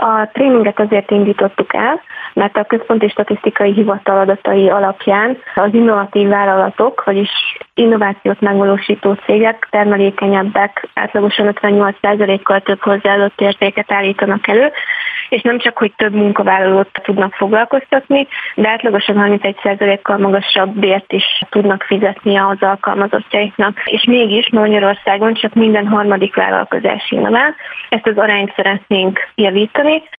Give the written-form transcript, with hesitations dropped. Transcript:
A tréninget azért indítottuk el, mert a Központi Statisztikai Hivatal adatai alapján az innovatív vállalatok, vagyis innovációt megvalósító cégek termelékenyebbek, átlagosan 58%-kal több hozzáadott értéket állítanak elő, és nem csak, hogy több munkavállalót tudnak foglalkoztatni, de átlagosan 31%-kal magasabb bért is tudnak fizetni az alkalmazottjaiknak. És mégis Magyarországon csak minden harmadik vállalkozás innovál. Ezt az arányt szeretnénk javítani,